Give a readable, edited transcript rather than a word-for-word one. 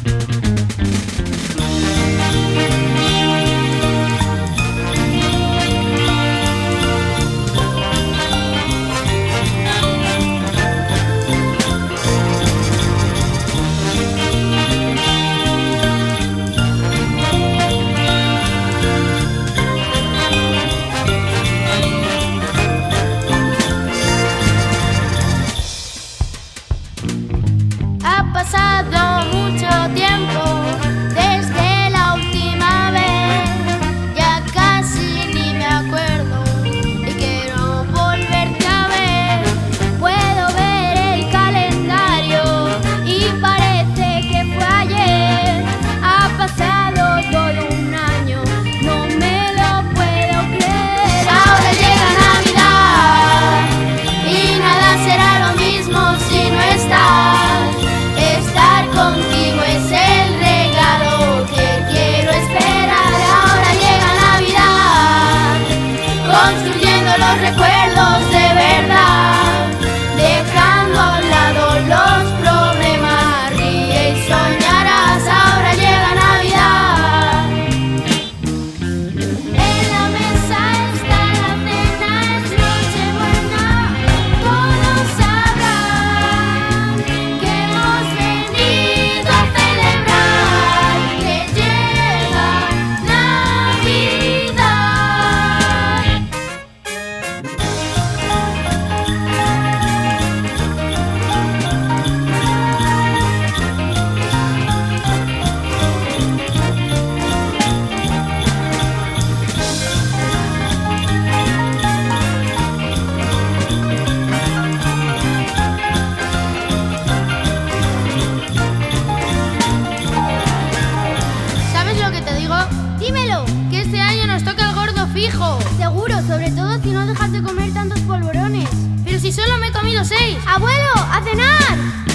Ha pasado mucho tiempo desde la última vez, ya casi ni me acuerdo y quiero volverte a ver. Puedo ver el calendario y parece que fue ayer. Ha pasado todo un año, no me lo puedo creer. Ahora llega Navidad y nada será lo mismo si no estás. Contigo es el regalo que quiero esperar. Ahora llega Navidad, construyendo los recuerdos de verdad, dejando a un lado los problemas, ríe y soñarás. Ahora llega Navidad. En la mesa está la cena, es Nochebuena, todos sabrán que hemos venido a celebrar que llega Navidad. ¿Sabes lo que te digo? Dímelo, que este año nos toca el gordo fijo. Seguro, sobre todo si no dejas de comer tantos polvorones. Pero si solo me he comido 6. ¡Abuelo, a cenar!